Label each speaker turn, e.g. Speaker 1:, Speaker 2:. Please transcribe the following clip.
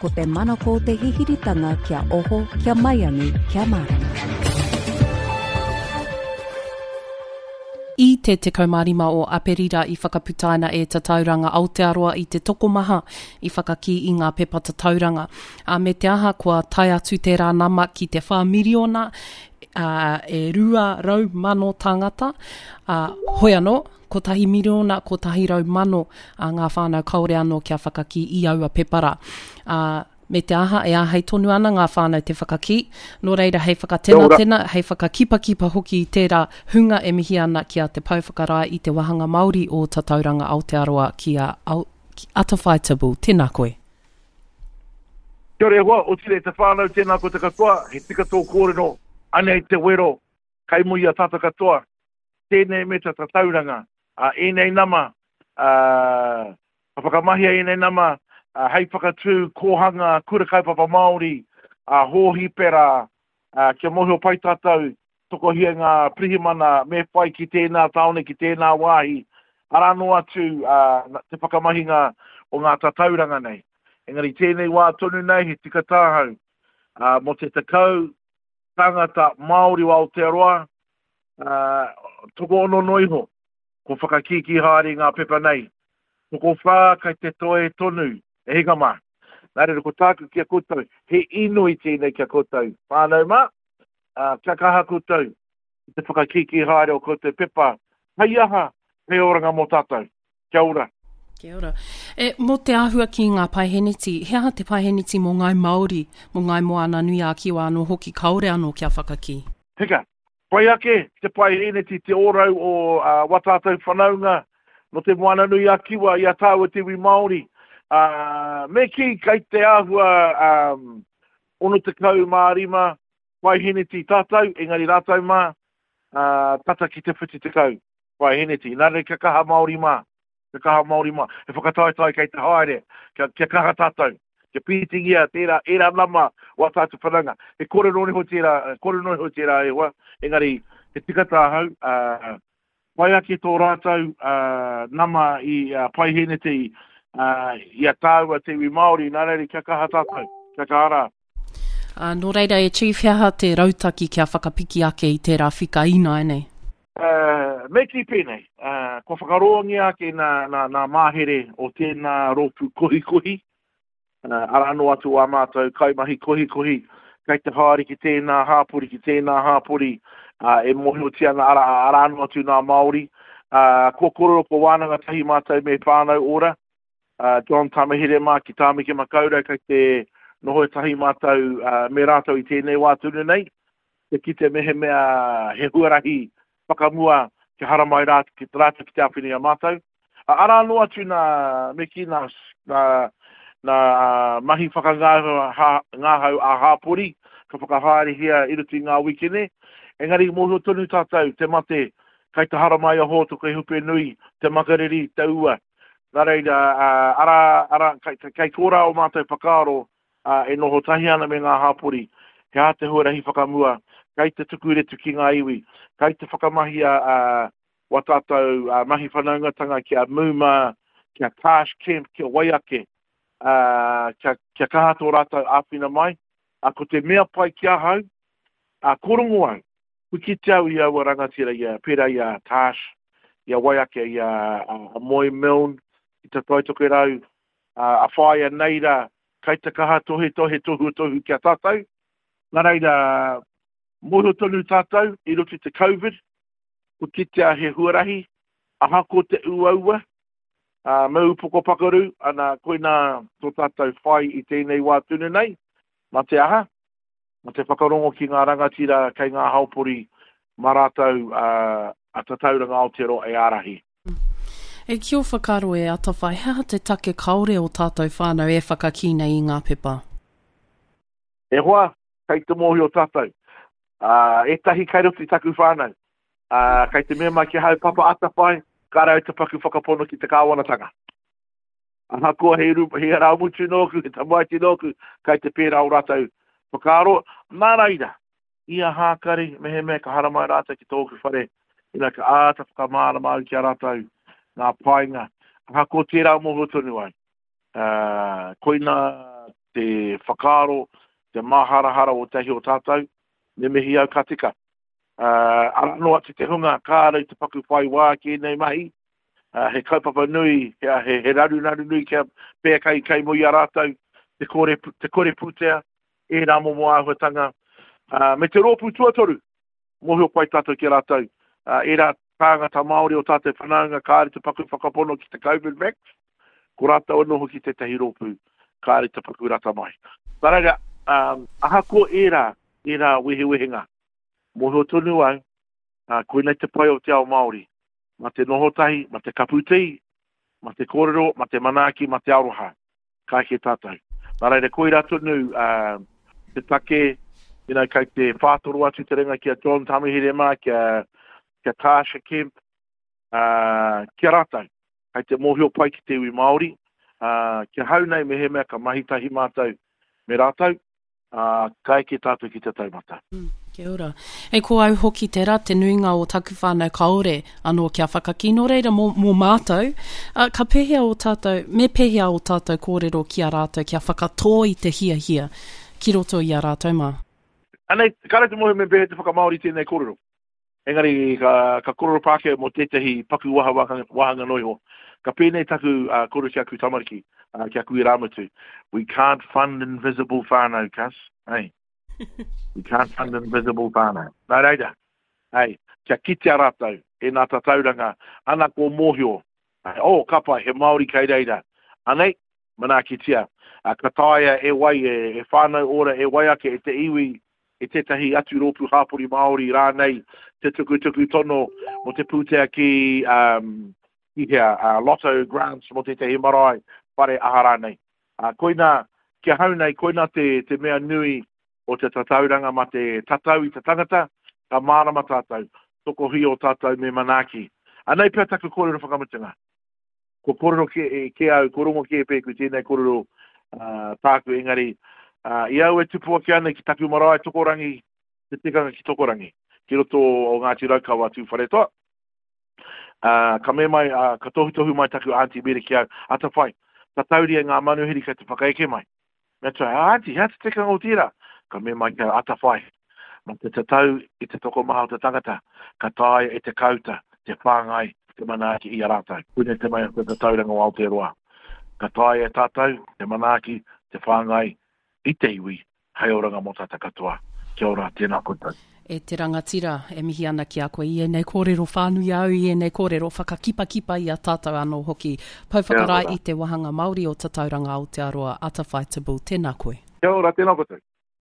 Speaker 1: ko te manako te hihiritanga kia oho, kia maiangi, kia marama. I te marima o Aperira I whakaputaina e Tatauranga Aotearoa I te tokomaha I whakaki I ngā pepa Tatauranga. Me te aha kua tai atu tērā nama ki te whamiriona e 2,000,000 tangata. Hoi anō, ko tahi miriona, ko tahi 100,000 ngā whānau kaore anō kia whakaki I aua pepara. Me te aha e ahei tonu ana ngā whānau te whakaki. Nō reira hei whakatena, hei whakakipa hoki I tērā hunga e mihi ana kia te pauwhakarai I te wahanga Māori o Tatauranga Aotearoa kia Atawhaitabu. Tēnā koe.
Speaker 2: Kia ora hoa, o tire te whānau tēnā ko te katoa, he tika tō kōrero, anei te wero, kai mui a tata katoa, tēnei me te Tatauranga, enei nama, whakamahia enei nama, hei whakatū kōhanga kura kaipapa Māori, hōhi pera, kia mohi o pai tātou, tokohia ngā prihimana me whai ki tēnā taone, ki tēnā wāhi, arano atu te whakamahinga o ngā Tatauranga nei. Engari tēnei wā tonu nei, he tika tāhau, mo te takau, tangata Māori o Aotearoa, toko ono noiho, ko whakakiki haere ngā pepa nei, toko whā kai te toe tonu, e higa mā. Nā reira ko tāku kia koutou, he inui tēnei kia koutou. Whānau mā, kia kaha koutou, te whakakiki haere o koutou pepa, hei aha, hei oranga mō tātou. Kia ora.
Speaker 1: Kia ora. Mo te āhua ki ngā paiheneti, he aha te paiheneti mō ngai Māori, mō ngai moana nui a kiwa anō hoki kaore anō kia whakaki?
Speaker 2: Hika, pai ake, te paiheneti te orau o watātou whanaunga, no te moana nui a kiwa i a tāua te wi Māori. Me ki kai te āhua ono te kau mārima, paiheneti tātou, engari rātou mā, tata ki te whiti te kau, paiheneti. Nāre kia kaha Māori mā. Kia kaha Māori mā. E whakataitai kei te haere, kia kaha tātou. Kia pītingia tērā, era nama wa tātou whananga. E kōrero ho tērā e hoa. Engari, he tika tāhau, pai ake tō rātou nama I paiheneti I a tāua te wi Māori, nā reiri kia kaha tātou, kia kahara.
Speaker 1: Nō reira e chief hea te rautaki kia whakapiki ake I tērā whika ina, enei?
Speaker 2: Me ki pēnei, ko whakaroangi ake nā māhere o tēnā ropu kohi, arano atu a mātou, kaimahi kohi, kai te haere ki tēnā hāpuri, e mohi o tiana arano atu nā Māori, ko kororo ko wānanga tahi mātou me pānau ora, John Tamahere mā ki Tāmike Makaurau, kai te noho tahi mātou me rātou I tēnei wā tunu nei, ki te mehe mea he huarahi whakamua ki haramai rātou ki te awhini a mātou. Arano atu me ki nā mahi whakangāhau a hāpuri, ka whakahaere hea iruti ngā wikene, engari moho tonu tātou, te mate, kai te haramai a hōtu kei hupe nui, te makariri, te ua. Nā reira, kai kōrā o mātou whakaaro, e noho tahi ana me ngā hāpuri, he a te huarahi whakamua, kai te tukuretu ki ngā iwi, kai te whakamahia wa tātou mahi whanaungatanga kia Muma, kia Tash Camp, kia Waiake, kia kaha tō rātou āwhina mai, ko te mea pai kia hau, korongo au, kuki te au I aua rangatira pera I a Tash, I a Waiake, I a Moi Milne, I te taitoke rau, a whaia neira, kai te kaha tohu kia tātou. Nā reira, moho tonu tātou, I ruki te COVID, ko kitea he huarahi, aha ko te uaua, mau poko pakaru, ana koina tō tātou whai I tēnei wā tunu nei, mā te aha, mā te whakarongo ki ngā rangatira kei ngā haupori, mā rātou a Tatauranga Aotearoa e ārahi.
Speaker 1: E kio whakaro e atawhai, hea te take kaore o tātou whānau e whakaki nei I ngā pepa?
Speaker 2: E hoa, kai te mohi o tātou. E tahi kai roti taku whānau. Kai te mea mai ki hau papa atawhai, ka rau te paku whakapono ki te kāwanatanga. Ana koa he raumutu nōku, he tamaiti nōku, kai te pērā o rātou whakaro. Nā reira, ia hākari, mehe mea ka haramai rātou ki tōku whare, ina ka āta whakamāra mau ki a rātou. Ngā painga, aha ko tērā moho tonu ai. Koina te whakaro, te maharahara o tehi o tātou, ne mihi au katika. Arano ati te hunga, kāre te paku whai wā ki nei mahi, he kaupapa nui, he raru nui kia pēa kai mui a rātou, te kore pūtea, e rā momo āhuatanga. Me te rōpū tuatoru, mohi o pai tātou ki rātou, e rā tāngata Māori o tātou whanaunga, kāre te paku whakapono ki te COVID vax, ko rātou anoho ki te tahi rōpū, kāre te paku rata mai. Taraira, aha ko e rā wehenga. Mohi o tonu au, koe nei te pai o te ao Māori, ma te nohotahi, ma te kaputei, ma te kōrero, ma te manaki, ma te aroha, kai ke tātou. Taraira, koe rā tonu, te take, kai te whātoro atu te renga kia John Tamihirema, kia Tasha Kemp, kia rātou, kai te mohi o pai ki te iwi Māori, kia hau nei me he mea ka mahitahi mātou me rātou, kai ke tātou ki te taumata.
Speaker 1: Kia ora. E ko au hoki te rā, te nuinga o taku whānau kaore, anō kia whakakino reira mō mātou. Ka pehea o tātou, me pehea o tātou kōrero ki a rātou, kia whakatō i te hia, ki roto i a rātou mā.
Speaker 2: Anei, kare te mohi me pehe te whakamaori tēnei kōrero. Engari, ka kōrero pāke mo tētahi paku wahanga noiho. Ka pēnei taku kōrero ki aku tamariki, ki aku i rāmatu. We can't fund invisible whānau, kas. Hey. We can't fund invisible whānau. Nā reira. Hey, kia kitea rātou, e nā tatauranga, ana ko mōhio. Kapai, he Māori kei reira. Anei, mana kitea. Ka tāia e wai, e whānau ora, e wai ake, e te iwi, e tētahi atu rōpū hāpori Māori rānei, te tuku tono, mo te pūtea ki Lotto Grants, mo tētahi marae, whare aha rānei. Koina, kia hau nei, koina te mea nui o te tatauranga ma te tatau i te tangata, ka mārama tātou, toko hi o tātou me manaki. Anei pia taku kōrero whakamatunga. Ko kōrero ke au, korongo ke pēku, tēnei kōrero tāku engari, i au e tupua ki ane ki taku marae tokorangi, te tikanga ki tokorangi, ki roto o Ngāti Raukawa tū wharetoa. Ka me mai, ka tohu mai taku Auntie Mary ki au, ata whai, tatauria ngā manuhiri ka te whakaeke mai. Mea toi, Auntie, hea te tikanga o tira? Ka me mai ka ata whai. Ma te tatau i te toko maha o te tangata, ka tāia e te kauta, te whāngai, te manaki i a rātou. Kune te mai o te tauranga o Aotearoa. Ka tāia e tātou, te manaki, te whāngai, i te iwi, hei oranga mo tata katoa. Kia ora, tēnā koutou.
Speaker 1: E te rangatira, e mihi ana ki a koe, i e nei kōrero whānui au, i e nei kōrero whakakipa i a tātou anō hoki. Pauwhakarai i te wahanga Māori o Tatauranga Aotearoa, Atawhai Tibu, tēnā koe.
Speaker 2: Kia ora, tēnā koutou.